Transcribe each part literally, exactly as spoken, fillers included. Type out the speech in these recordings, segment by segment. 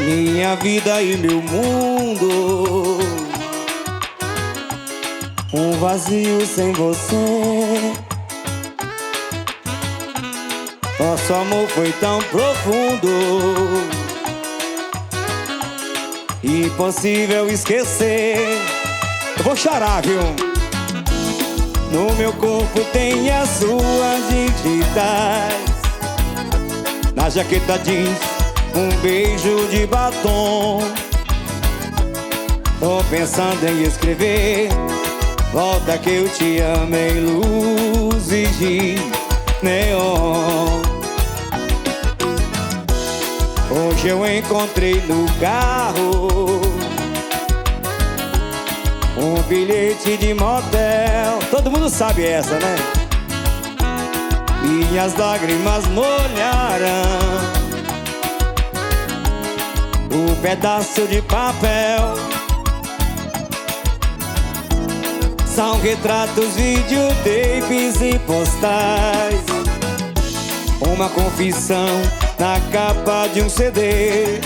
minha vida e meu mundo. Um vazio sem você. Nosso amor foi tão profundo, impossível esquecer. Eu vou chorar, viu? No meu corpo tem as suas digitais. Na jaqueta jeans, um beijo de batom. Tô pensando em escrever: volta que eu te amo, em luzes de neon. Hoje eu encontrei no carro um bilhete de motel. Todo mundo sabe essa, né? Minhas lágrimas molharam o pedaço de papel. São retratos, videotapes e postais. Uma confissão na capa de um C D.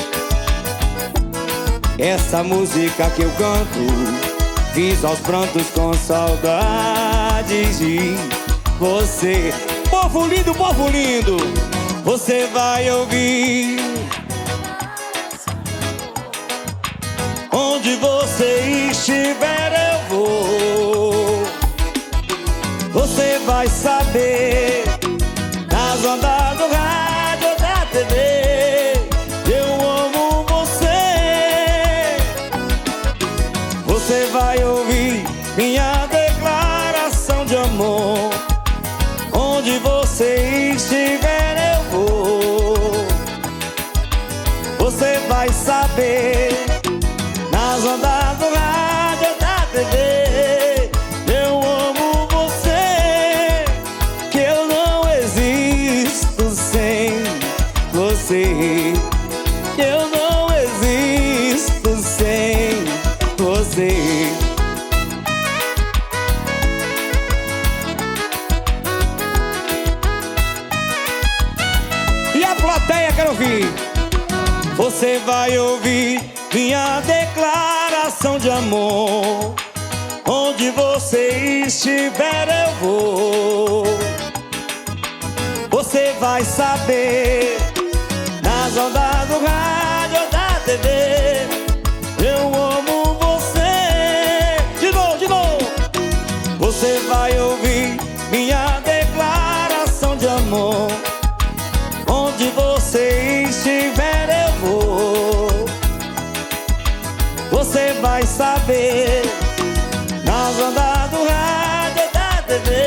Essa música que eu canto fiz aos prantos com saudades de você. Povo lindo, povo lindo, você vai ouvir. Onde você estiver eu vou. Você vai saber. Nas ondas do rádio ou da T V, eu amo você. Você vai ouvir minha declaração de amor. Onde você estiver eu vou. Você vai saber. Nas ondas do rádio ou da T V, eu amo você. Que eu não existo sem você. Eu não existo sem você. E a plateia quer ouvir. Você vai ouvir minha declaração de amor. Onde você estiver eu vou. Você vai saber. Nas ondas do rádio ou da T V, eu amo você. De novo, de novo. Você vai ouvir minha declaração de amor. Onde você estiver eu vou. Você vai saber. Nas ondas do rádio ou da T V,